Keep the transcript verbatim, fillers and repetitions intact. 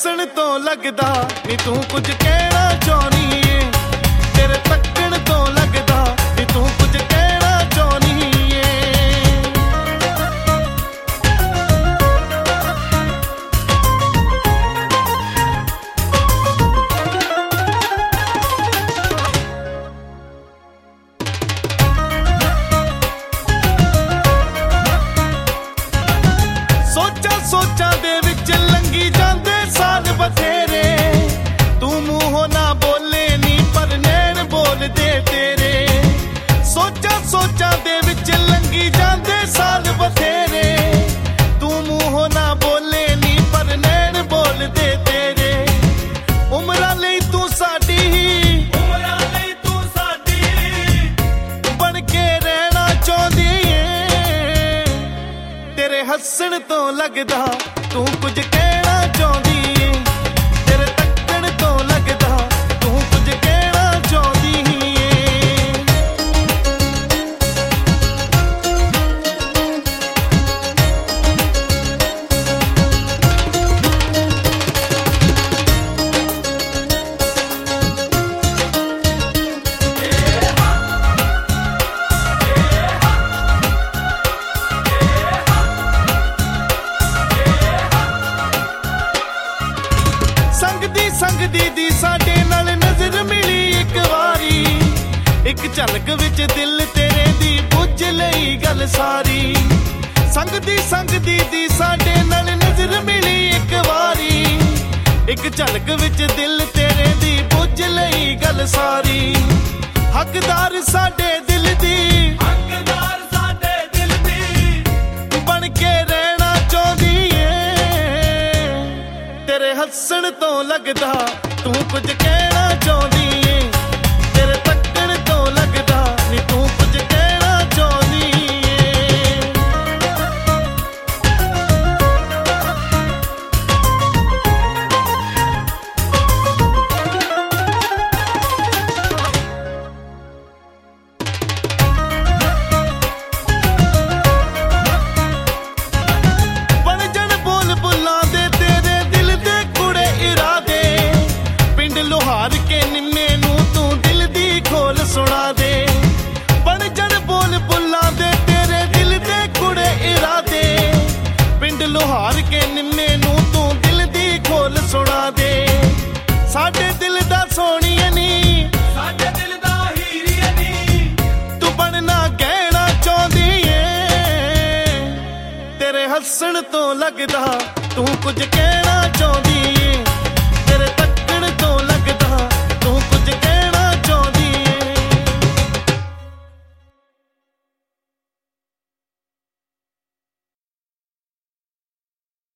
ਹੱਸਣ ਤੋਂ ਲੱਗਦਾ ਨੀ ਤੂੰ ਕੁਝ ਕਹਿਣਾ ਚਾਹੁੰਦੀ ਏ, ਤੇਰੇ ਤੱਕਣ ਤੋਂ ਲੱਗਦਾ ਨੀ ਤੂੰ ਕੁਝ ਕਹਿਣਾ ਚਾਹੁੰਦੀ ਏ। ਸੋਚਾਂ ਸੋਚਾਂ ਦੇ ਵਿੱਚ ਲੰਘੀ ਜਾਂਦੇ ਸਾਲ ਬਥੇਰੇ, ਤੂੰ ਮੂੰਹੋਂ ਨਾ ਬੋਲੇ ਨੀ ਪਰ ਨੈਣ ਬੋਲਦੇ ਤੇਰੇ। ਸੋਚਾਂ ਸੋਚਾਂ ਦੇ ਵਿੱਚ ਲੰਘੀ ਜਾਂਦੇ ਸਾਲ ਬਥੇਰੇ, ਤੂੰ ਮੂੰਹੋਂ ਨਾ ਬੋਲੇ ਨੀ ਪਰ ਨੈਣ ਬੋਲਦੇ ਤੇਰੇ। ਉਮਰਾਂ ਲਈ ਤੂੰ ਸਾਡੀ ਉਮਰਾਂ ਲਈ ਤੂੰ ਸਾਡੀ ਬਣ ਕੇ ਰਹਿਣਾ ਚਾਹੁੰਦੀ ਏ, ਤੇਰੇ ਹੱਸਣ ਤੋਂ ਲੱਗਦਾ ਤੂੰ ਕੁਝ ਕਹਿਣਾ ਚਾਹੁੰਦੀ ਏ, ਤੇਰੇ ਤੱਕਣ ਤੋਂ ਲੱਗਦਾ ਤੂੰ ਕੁਝ ਕਹਿਣਾ ਚਾਹੁੰਦੀ ਏ। ਸੰਗਦੀ ਸੰਗਦੀ ਦੀ ਸਾਡੇ ਨਾਲ ਨਜ਼ਰ ਮਿਲੀ ਇੱਕ ਵਾਰੀ, ਇੱਕ ਝਲਕ ਵਿੱਚ ਦਿਲ ਤੇਰੇ ਦੀ ਬੁੱਝ ਲਈ ਗੱਲ ਸਾਰੀ। ਸੰਗਦੀ ਸੰਗਦੀ ਦੀ ਸਾਡੇ ਨਾਲ ਨਜ਼ਰ ਮਿਲੀ ਇੱਕ ਵਾਰੀ, ਇੱਕ ਝਲਕ ਵਿੱਚ ਦਿਲ ਤੇਰੇ ਦੀ ਬੁੱਝ ਲਈ ਗੱਲ ਸਾਰੀ। ਹੱਕਦਾਰ ਸਾਡੇ ਦਿਲ ਦੀ ਹੱਕਦਾਰ ਸਾਡੇ ਦਿਲ ਦੀ ਬਣ ਕੇ ਰਹਿਣਾ ਚਾਹੁੰਦੀ ਏ, ਤੇਰੇ ਹੱਸਣ ਤੋਂ ਲੱਗਦਾ ਤੂੰ ਕੁਝ ਕਹਿਣਾ ਚਾਹੁੰਦੀ ਏ, ਤੇਰੇ ਤੱਕਣ ਤੋਂ ਲੱਗਦਾ ਨੀ ਤੂੰ ਕੁਝ ਕਹਿਣਾ ਚਾਹੁੰਦੀ ਏ। ਬਣ ਜਾਣ ਬੋਲ ਬੁੱਲਾਂ ਦੇ ਤੇਰੇ ਦਿਲ ਦੇ ਕੁੜੇ ਇਰਾਦੇ, ਪਿੰਡ ਲੋਹਾਰ ਕੇ ਨਿੰਮੇ ਨੂੰ ਤੂੰ ਦਿਲ ਦੀ ਖੋਲ ਸੁਣਾ ਦੇ। ਬਣ ਜਾਣ ਬੋਲ ਬੁੱਲਾਂ ਦੇ ਤੇਰੇ ਦਿਲ ਦੇ ਕੁੜੇ ਇਰਾਦੇ, ਪਿੰਡ ਲੋਹਾਰ ਕੇ ਨਿੰਮੇ ਨੂੰ ਤੂੰ ਦਿਲ ਦੀ ਖੋਲ ਸੁਣਾ ਦੇ। ਸਾਡੇ ਦਿਲ ਦਾ ਸੋਹਣੀਏ ਨੀ ਸਾਡੇ ਦਿਲ ਦਾ ਹੀਰੀਏ ਨੀ, ਤੂੰ ਬਣਨਾ ਕਹਿਣਾ ਚਾਹੁੰਦੀ ਏ, ਤੇਰੇ ਹੱਸਣ ਤੋਂ ਲੱਗਦਾ ਤੂੰ ਕੁਝ ਕਹਿਣਾ ਚਾਹੁੰਦੀ ਏ, ਤੇਰੇ ਤੱਕਣ ਤੋਂ ਲੱਗਦਾ ਤੂੰ ਕੁਝ ਕਹਿਣਾ